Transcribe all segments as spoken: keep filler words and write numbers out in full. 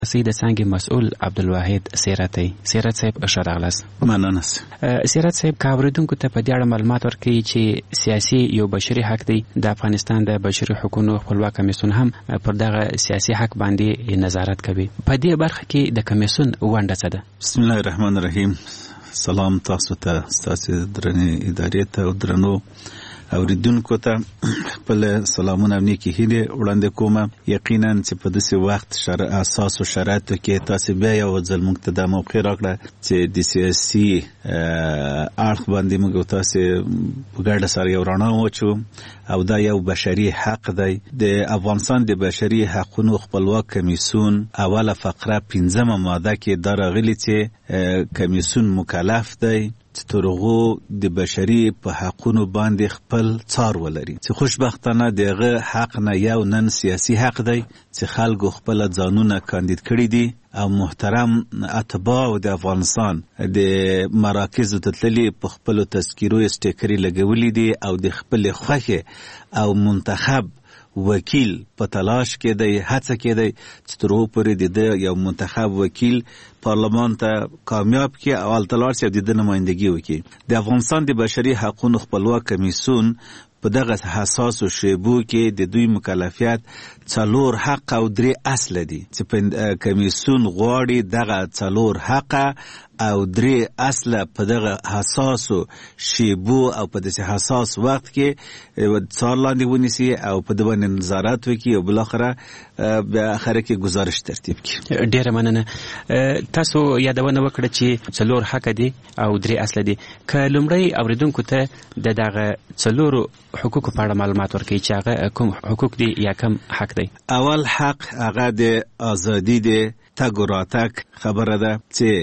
سید څنګه مسؤل عبدالواحد سیرتی سیرت صاحب ښه راغلاست. مننه. سیرت صاحب که اورېدونکو ته په دې اړه معلومات ورکړي چې سیاسي یو بشري حق دی، د افغانستان د بشري حقوقو خپلواک کمیسیون هم پر دغه سیاسي حق باندې نظارت کوي. په دې برخه کې د کمیسیون ونډه څه ده؟ بسم الله الرحمن الرحیم. سلام تاسو ته، تاسو درنې ادارې ته او درنو اوریدونکو ته خپل سلامونه او نیکی هیلې وړاندې کوم. یقینا چې په داسې وخت شرع اساس او شرایطو کې تاسو بیا یو ځل موږ ته د موقع راکړه چې د سیاسي اړخ باندې موږ تاسو په ګډه سره یو رڼا واچو او دا یو بشري حق دی. د افغانستان د بشري حقوقو خپلواک کمیسیون اوله فقره پنځمه ماده کې دا راغلي چې کمیسیون مکلف دی چې ترغو د بشري په حقونو باندې خپل څار ولري، چې خوشبختانه دغه حق نه یو نن سیاسي حق دی چې خلکو خپل ځانونه کاندید کړي دي او محترم اتباع د افغانستان د مراکز ته تللي په خپل تذکیرو استیکري لګولي دي او د خپل خوښه او منتخب وکیل په تلاش کې دی، هڅه کې دی چې تر اوسه پورې د یو منتخب وکیل پارلمان ته کامیاب کړي او التلار سي د نمائندګي وکړي. د افغانستان د بشري حقوقو خپلواک کمیسیون په دغه حساس شیبو کې د دوی مکلفیت څلور حق او درې اصل دي چې په کمیسیون غواړي دغه څلور حق او درې اصل په دغه حساس شیبو او په دغه حساس وخت کې څار لاندې ونیسي او په دغه نظارت وکړي او بل اخره به اخره کې گزارش ترتیب کړي. ډیره مننه. تاسو یادونه وکړه چې څلور حق دي او درې اصل دي. که لومړی اوریدونکو ته د دغه څلورو حقوقو په اړه معلومات ورکړي چې هغه کوم حقوق دي یا کوم حق دی؟ اول حق هغه د ازادي دی، تګ و راتګ خبره ده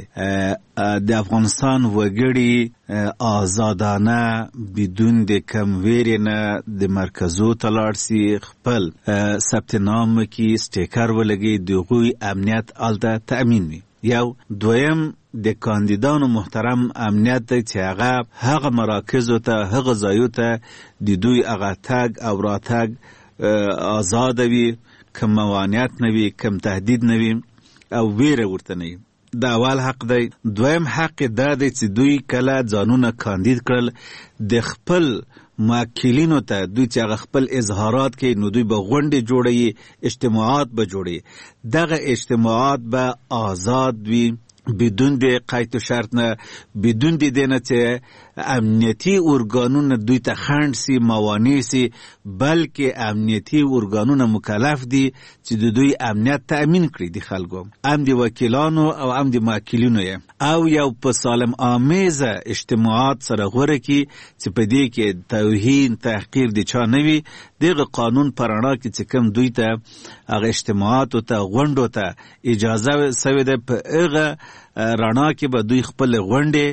چې د افغانستان وګړي آزادانه بدون د کم ویرې نه د مرکزو ته لاړ سي، خپل ثبت نام کې سټیکر ولګي، د هغوی امنیت هلته تأمین وي. یو دویم د کاندیدانو محترم امنیت دی چې هغه هغه مراکزو ته هغه ځایو ته د دوی هغه تګ او راتګ آزاد وي، کم موانعت نه وي، کم تهدید نه وي او ویره ورته نه وي. دا اول حق دی. دویم حق دا دی چې دوی کله ځانونه کاندید کړل د خپل موکلینو ته دوی چې هغه خپل اظهارات کوي نو دوی به غونډې جوړوي، اجتماعات به جوړوي. دغه اجتماعات به آزاد وي بدون د قید و شرط نه، بدون د دینه چې امنیتی ارګانونه دوی ته خنډ سي، موانع سي، بلکې امنیتی ارګانونه مکلف دي چې د دوی امنیت تأمین کړي د خلکو، هم د وکیلانو او هم د موکلینو یې، او یو په سالم آمیزه اجتماعات سره غوره کړي چې په دې کې توهین تحقیر د چا نه وي. دغه قانون په رڼا کې چې کوم دوی ته هغه اجتماعاتو ته غونډو ته اجازه سوې ده، په هغه رڼا کې به دوی خپل غونډې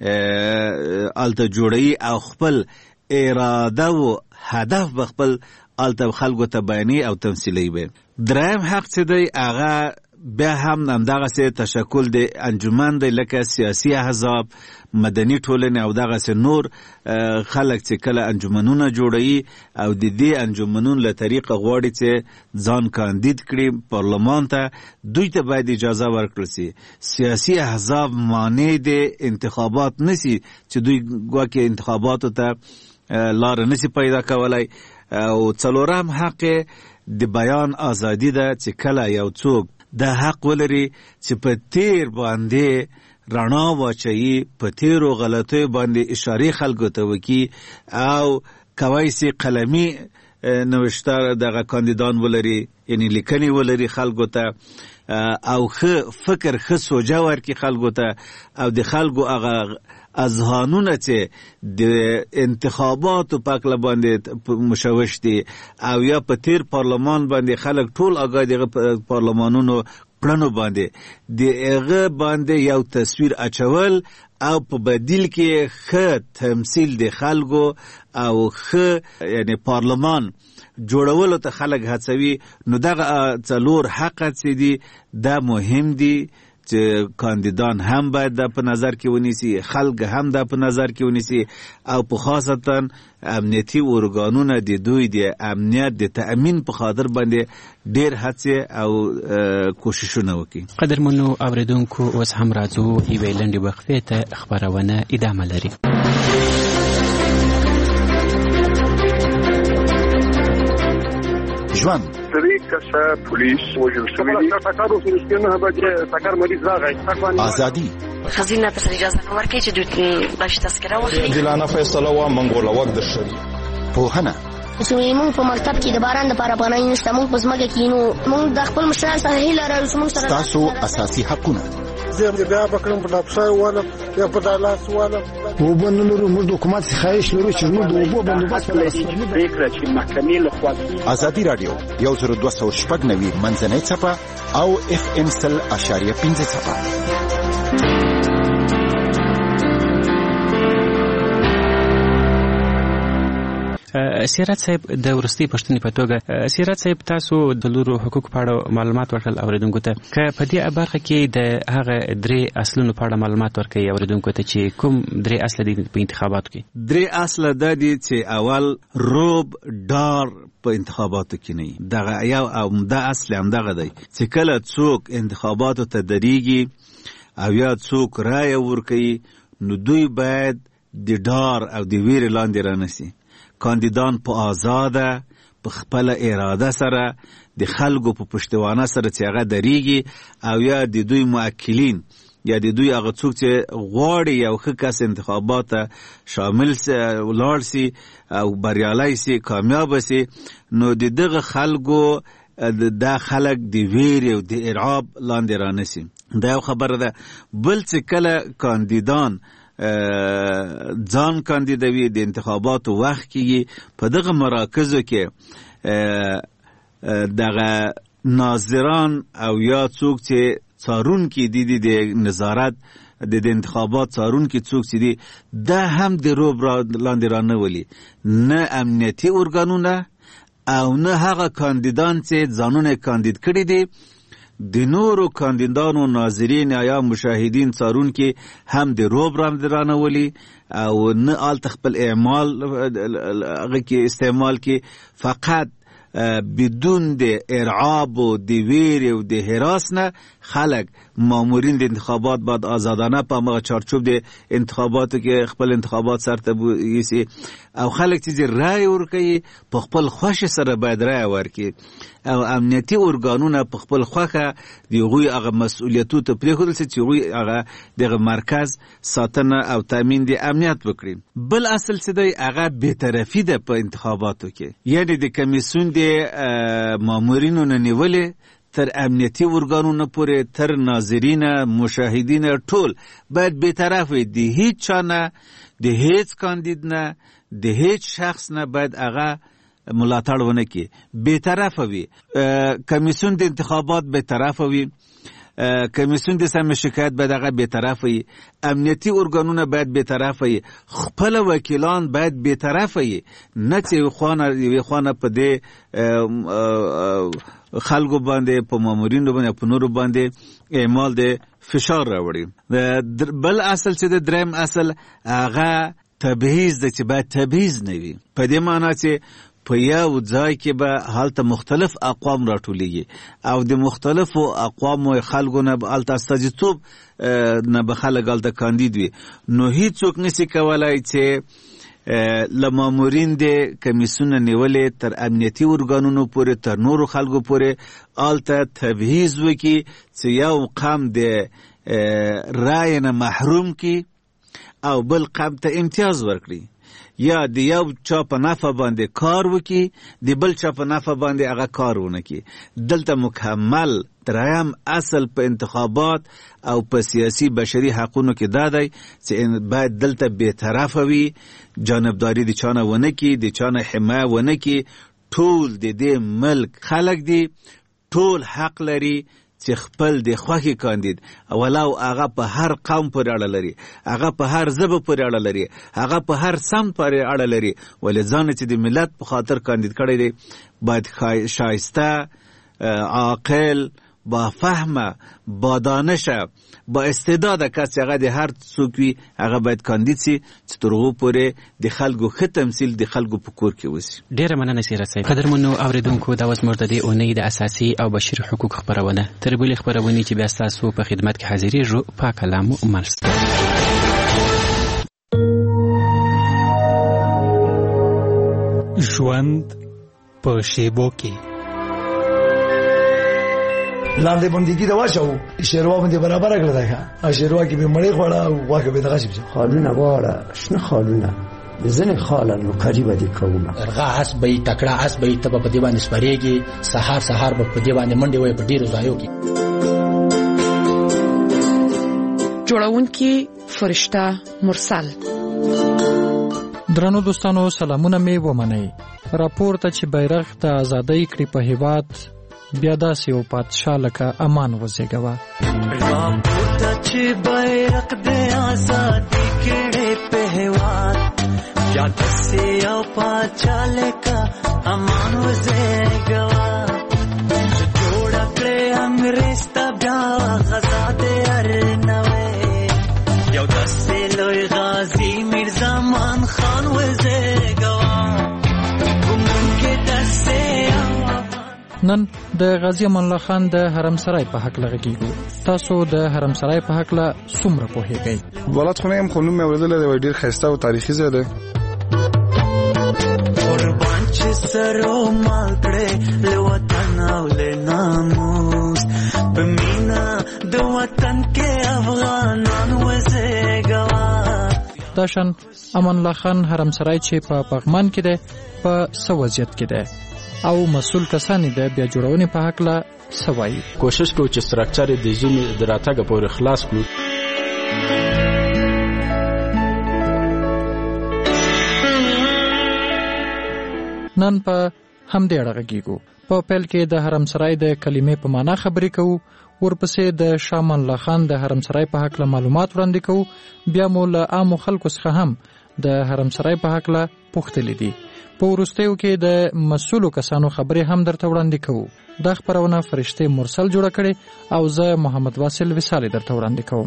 الته جوړي او خپل اراده او هدف به خپل الته خلکو ته بیاني او تمثیلي وي. دریم حق چې دی هغه بیا هم همدغه سي تشکل د انجمن دی، لکه سیاسي احزاب، مدني ټولنې او دغه سي نور خلک چې کله انجمنونه جوړوي او د دې انجمنونو له طریقه غواړي چې ځان کاندید کړي پارلمان ته، دوی ته باید اجازه ورکړل سي. سیاسي احزاب مانع د انتخابات نسی چې دوی ګواکې انتخاباتو ته لار نسی پیدا کولای. او څلورم حق د بیان ازادي ده چې کله یو څوک د حق ولري چې په تیر باندې رڼا واچوي، په تیرو غلطیو باندې اشاره خلکو ته وکړي او کوای سي قلمي نوښتار دغه کاندیدان ولري، یعنی لیکنې ولري خلکو ته، او ښه فکر ښه سوجه ورکړي خلکو ته، او د خلکو هغه اذهانونه چې د انتخاباتو په اړه باندې مشوش دي او یا په تیر پارلمان باندې خلک ټول آگاه دغه پارلمانونو کړنو باندې د هغه باندې یو تصویر اچول او په بدیل کې ښه تمثیل د خلکو او ښه یعنی پارلمان جوړولو ته خلک هڅوي. نو دغه څلور حق چې دي دا مهم دي چې کاندیدان هم باید دا په نظر کې ونیسي، خلک هم دا په نظر کې ونیسي، او په خاصتا امنیتي ارګانونه د دوی د امنیت د تأمین په خاطر باندې ډېر هڅې او کوششونه وکړي. قدرمنو اوریدونکو، اوس هم راځو یوې لنډې وقفې ته، خپرونه ادامه لري. ژوند درې کسه پولیس وژل شوي دي. ټکر وشو چې نه به ټکر مریض راغی. ازادي خزینه ته اجازه نه ورکړي چې دوی باش تذکره واخلي. دلانه فیصله وا منګوله وخت شری. پوهنه زموږ په مکتب کې د باران لپاره پناه نشته، موږ په ځمکه کې نو موږ د خپل مشران سره هیله لرو چې موږ سره تاسو اساسي حقونه. زه بیا بکرم په افسر والا یا په دالاس والا وبنلو موږ د حکومت څخه لرو چې موږ د وبو بندوبست فکر چې محکمې له خوا. ازادي رادیو یو زر دوه سوه شپږ نوي منځنۍ څپه او اف ام سل اشاریه پنځه څپه. سیرت صاحب، د ورستي پښتنې په توګه، سیرت صاحب تاسو د لورو حقوق په اړه معلومات ورکړل اوریدونکو ته، که په دې برخه کې د هغه درې اصلونو په اړه معلومات ورکړي اوریدونکو ته چې کوم درې اصل دي په انتخاباتو کې؟ درې اصل د دي چې اول روب ډار په انتخاباتو کې نه، دغه یو او دا اصل هم دغه دی چې کله څوک انتخاباتو ته درېږي او یا څوک رایه ورکوي نو دوی باید د ډار او د ویرې لاندې رانسي. کاندیدان په آزاده په خپل اراده سره د خلکو په پشتوانه سره چې هغه درېږي او یا د دوی موکلین یا د دوی هغه څوک چې غواړي یو ښه کس انتخابات شامل ولاړ سي او بریالی سي، کامیاب سي، نو د دغه خلکو دا خلک د ویرې او د ارعاب لاندې رانسي. دا یو خبره ده. بل چې کله کاندیدان ځان کاندیدوي د انتخاباتو وخت کې په دغه مراکزو کې دغه ناظران او یا څوک چې څارونکي دي د نظارت د انتخابات څارونکي څوک چې دي دا هم د روب لاندې رانولي، نه امنیتي ارګانونه او نه هغه کاندیدان چې ځانونه کاندید کړي دي د نورو کاندیدانو ناظرین یا مشاهدین څارونکي هم د روب رانولي او نه آلته خپل اعمال هغه کې استعمال کې، فقط بدون د ارعاب و د ویرې و د هراس نه خلک مامورین د انتخابات بعد آزادانه په هغه چارچوب د انتخاباتو کې خپل انتخابات سرته یوسي او خلک چې رای ورکوي په خپل خوښه سره باید رای ورکړي او امنیتي ارګانونه په خپل خوښه د هغوی هغه مسؤلیتو ته پرېښودل سي چې هغوی هغه دغه مرکز ساتنه او تامین د امنیت وکړي. بل اصل څه دی هغه بېطرفي ده په انتخاباتو کې، یعنی د کمیسیون د مامورینو نه نیولې تر امنیتي ارګانونو پورې تر ناظرین مشاهدین ټول باید بېطرف وي، د هیڅ چا نه د هیڅ کاندید نه د هیڅ شخص نه باید هغه ملاتړ ونه کړي، بېطرفه وي. کمیسیون د انتخابات بېطرفه وي، کمیسیون د سم شکایت باید هغه بېطرفه وي، امنیتي ارګانونه باید بېطرفه وي، خپل وکیلان باید بېطرفه وي، نه چې یوې خوا نه په دې خلکو باندې په مامورینو باندې په نورو باندې اعمال د فشار راوړي. بل اصل چې د دریم اصل هغه تبعیض ده چې باید تبعیض نه وي، په دې معنا چې په یو ځای کې به هلته مختلف اقوام راټولیږي او د مختلفو اقوامو خلکو نه به هلته استازیتوب نه به خلک هلته کاندید وي، نو هیڅوک نشي کولی چې له مامورین د کمیسیون نیولې تر امنیتي ارګانونو پورې تر نورو خلکو پورې هلته تبعیض وکړي چې یو قوم د رای نه محروم کړي او بل قوم ته امتیاز ورکړي، یا د یو چا په نفع باندې کار وکړي د بل چا په نفع باندې هغه کار ونه کړي. دلته مکمل دریم اصل په انتخابات او په سیاسي بشري حقونو کې دا دی چې باید دلته بېطرفه وي، جانبداري د چا نه ونه کړي، د چا نه حمایه ونه کړي. ټول د دې ملک خلک دي، ټول حق لري چې خپل د خوښې کاندید ولو هغه په هر قوم پورې اړه لري، هغه په هر ژبه پورې اړه لري، هغه په هر سمت پورې اړه لري، ولې ځان چې د ملت په خاطر کاندید کړی دی باید شایسته، عاقل، با فهمه، با دانشه، با استعداد کس هغه د هر څوک وي هغه باید کاندید سي چې تر هغو پورې د خلکو ښه تمثیل د خلکو په کور کې وسي. ډېره مننه سیرت صاحب. قدرمنو اورېدونکو، دا اوس زموږ د دې اونۍ د اساسي او بشري حقوق خپرونه. تر بلې خپرونې چې بیا ستاسو په خدمت کې حاضرېږو، پاک کلام مو مرسته. ژوند په شیبو کې لاندې بندګي دا واچو شیروا باندې برابر کړل دا شیروا کې به مړې خوړه او واګه به دغه شي خالونه واړه شنه خالونه زنه خاله نو قریبه دي کومه ارغا اس به تکړه اس به تب په دی باندې سپریږي سحر سحر په دی باندې منډي وي په ډیرو ځایو کې. جوړونکي فرشته مرسل. درنو دوستانو، سلامونه می ومنئ. راپور ته چې بیرغ ته آزادۍ کړي په هیواد، بیا داسې یو پادشاه لکه امان وزېږوه. راپور ته چې بیرغ د آزادۍ کړي په هیواد، بیا داسې یو پادشاه لکه امان وزېږوه. جوړه کړې انګریز ته بیا غزا د ارنوي، یو داسې لوی غازي میرزمان خان وزېږوه. نن د غازی امان الله خان د حرم سرای په حق لغږیږو. تاسو د حرم سرای په حق له څومره پوهیږئ؟ ولادت خونه هم خونم مې اوریدل دی، ډیر ښایسته او تاریخي ځای دی. قربان چې سرو مال کړې له وطن او له ناموس، په مینا د وطن کې افغانان وزېږوه. دا شان امان الله خان حرم سرای چې په پغمان کې دی په څه وضعیت کې دی او مسؤل کسان د بیا جوړونې په حق لا سوای. کوشش کوو چې سټرکچر د زمي د راتګ پورې خلاص کړو. نن په همدې اړه غږیږو. په پیل کې د حرم سرای د کلمې په معنا خبرې کوو، ورپسې د شاه امان الله خان د حرم سرای په حق له معلومات وړاندې کوو، بیا مو له عامو خلکو څخه هم د حرم سرای په حق له پوښتلې دي. په وروستیو کې د مسؤلو کسانو خبرې هم درته وړاندې کوو. دا خپرونه فرشته مرسل جوړه کړې او زه محمد واصل وصالي درته وړاندې کوم.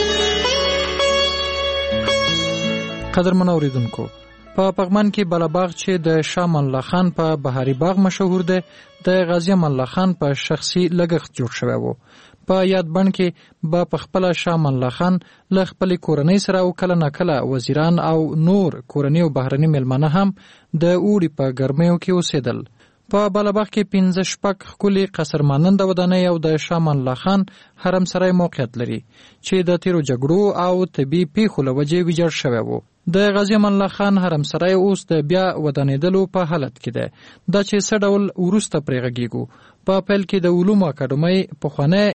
قدرمن اوریدونکو، په پغمان کې بلاباغ چې د شاه امان الله خان په بهاري باغ مشهور دی، د غازی امان الله خان په شخصي لګښت جوړ شوی و. په یاد بڼ کې به په خپل شاه امان الله خان له خپل کورنۍ سره او کله ناکله وزیران او نور کورنۍ او بهرني مېلمانه هم د اوړي په ګرمیو کې اوسېدل. په بلاباغ کې پنځه شپږ ښکلي قصر ماننده ودانۍ او د شاه امان الله خان حرم سرای موقعیت لري چې د تیرو جګړو او طبي پیښو له وجې ویجاړ شوی و. د غازی امان الله خان حرم سرای اوس د بیا ودانېدلو په حالت کې ده. دا چې څه ډول وروسته پرې غږیږو. په پیل کې د علومو اکاډمۍ پخوانی